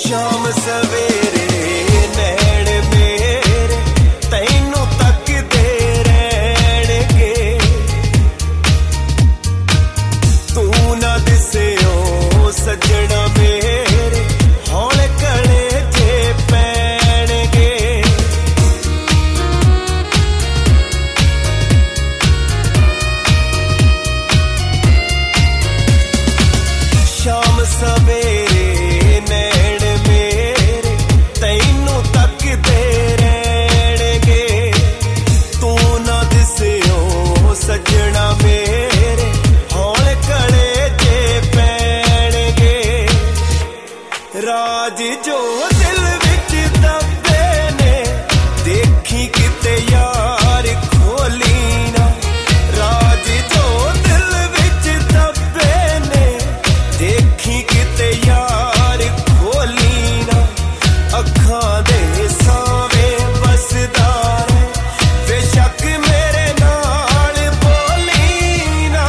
शाम सवेरे नैण मेरे तैनू तकदे रहणगे, तू ना दिसियो सजना मेरे हौले कलेजे पैणगे। शाम सवेरे नैण मेरे तैनू तकदे रहणगे, तू ना दिसियो सजना मेरे हौले कलेजे पैणगे। राज जो दिल विच दबे ने देखी किते यार खोली ना, राज जो दिल विच दबे ने देखी किते यार खोली ना। अखां दे सावे बसदा रहे बेशक मेरे नाल बोली ना,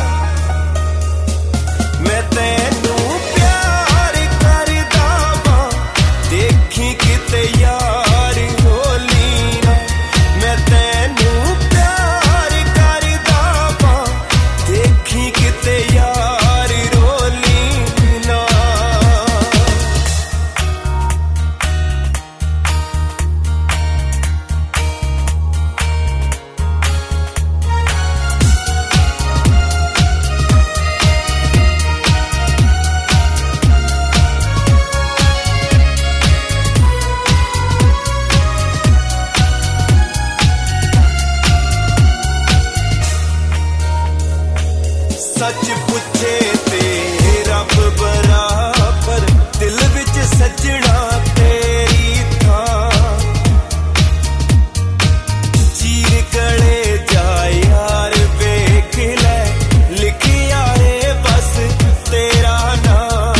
मैं तैनू प्यार करदा वां देखी किते यार रोली ना, मैं तैनू प्यार करदा वां देखी किते यार रोली ना। सच पुछे ते रब बराबर दिल विच सजना तेरी थां, चीर गले जा यार वेख लै लिखिया है बस तेरा नाम।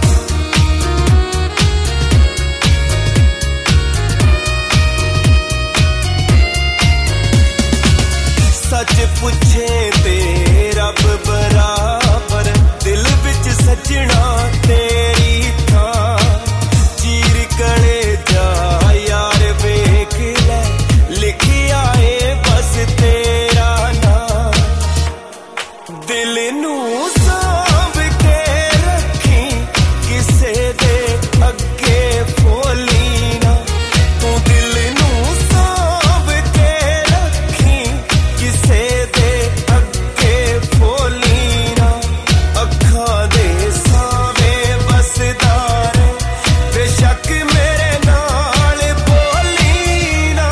सच पुछे ते रब बराबर दिल विच सजना तेरी थां, चीर गले जा यार वेख लै लिखिया है बस तेरा नाम। दिल नू सांभ के रखी किसे दे अगे फोली ना, तू दिल नू सांभ के रखी किसे दे अगे फोली ना। अखां दे सावे बसदा रहे बेशक मेरे नाल बोली ना,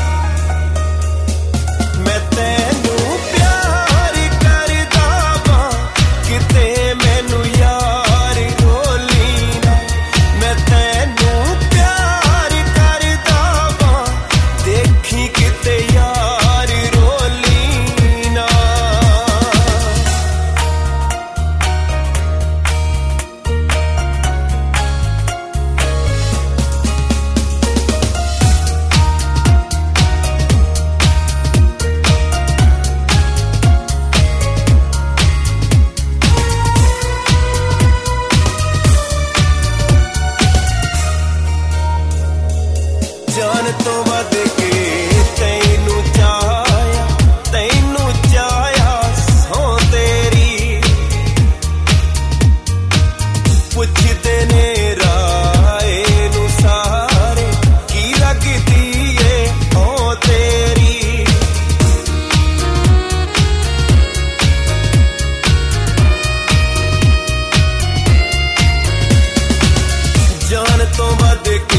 मैं तैनू प्यार करदा वां किते मैनू यार रोली ना, मैं तैनू प्यार करदा वां देखी किते यार रोली ना। जान तो वध के तैनू चाया सौ तेरी, पुछदे ने राय नू सारे की लगदी ए ओ तेरी। जान तो वध